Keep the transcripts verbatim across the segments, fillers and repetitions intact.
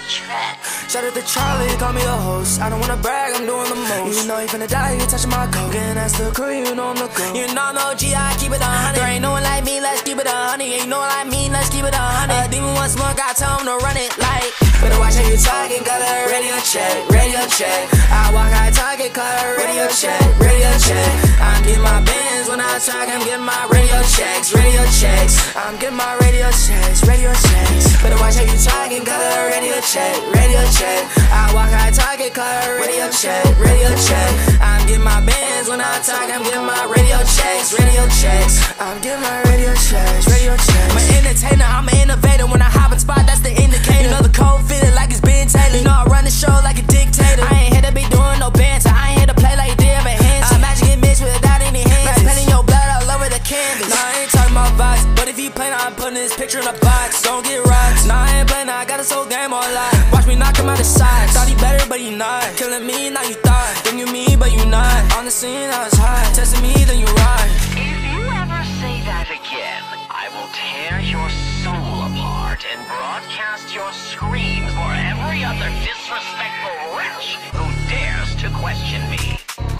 tracks. Shout out to Charlie, call me the host. I don't wanna brag, I'm doing the most. You know you finna die, you touching my coat. Getting that's the crew, you know I'm the goat. You know I'm O G, I keep it a hundred. There ain't no one like me, let's keep it a hundred. Ain't no one like me, let's keep it a hundred. A demon once more, got tell him to run it like. Better watch how you talking, got a radio check, radio check. I walk high, target, cut a radio check, radio check. I'm getting my bands when I talk, I'm getting my radio checks, radio checks. I'm getting my radio checks, radio checks. Better watch how you talking, got a radio check, radio check. I walk high, target, cut a radio check, radio check. I'm getting my bands when I talk, I'm getting my radio checks, radio checks. I'm getting my radio checks, radio checks. I'm an entertainer, I'm an innovator. When I hop in spot, that's the indicator. You know the code fitted like it's Ben Taylor. You know I run the show like a dictator. I ain't here to be doing no banter. I ain't here to play like damn a hands. I'm magic and mixed without any hands. Like painting your blood all over the canvas. Nah, I ain't talking about vibes, but if you play, I'm putting this picture in a box. Don't get rocks. Nah, I ain't playing, I got this whole game on lock. Watch me knock him out the sides. Thought he better, but he not. Killing me, now you thought. Think you me, but you not. On the scene, I was high. Testing me, then you ride. If you ever say that again, I will tear your soul apart and broadcast your screams for every other disrespectful wretch who dares to question me.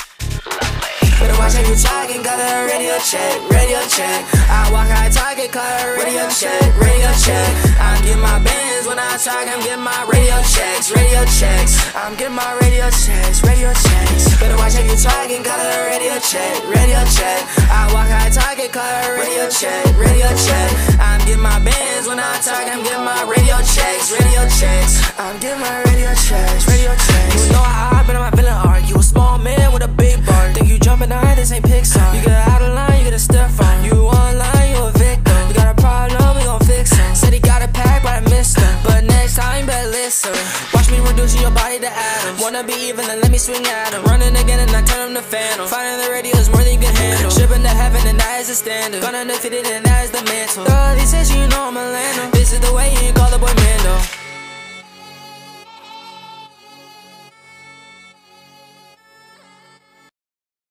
Lovely. Better watch how you talking, got a radio check, radio check. I walk high, target, cut a radio check, radio check. I'm getting my bands when I talk, I'm getting my radio checks, radio checks. I'm getting my radio checks, radio checks. Better watch how you talking, got a radio check, radio check. I walk high, target, cut a radio check, radio check. I'm getting my bands when I talk, I'm getting my radio checks, radio checks. I'm getting my radio checks, radio checks. You know how I've been on my villain arc. You a small man with a big bar. Think you jumping high, this ain't Pixar. You get out of line, you get a step on. You online, you a victim. You got a problem, we gon' fix him. Said he got a pack, but I missed him. But next time, better listen. Watch me reducing your body to atoms. Wanna be even, then let me swing at him. Running again and I turn him to phantom. Finding the radio is more than you can handle. Shipping to heaven and that is the standard. Gonna defeat it and that is the mantle. Girl, he says you know I'm a lander.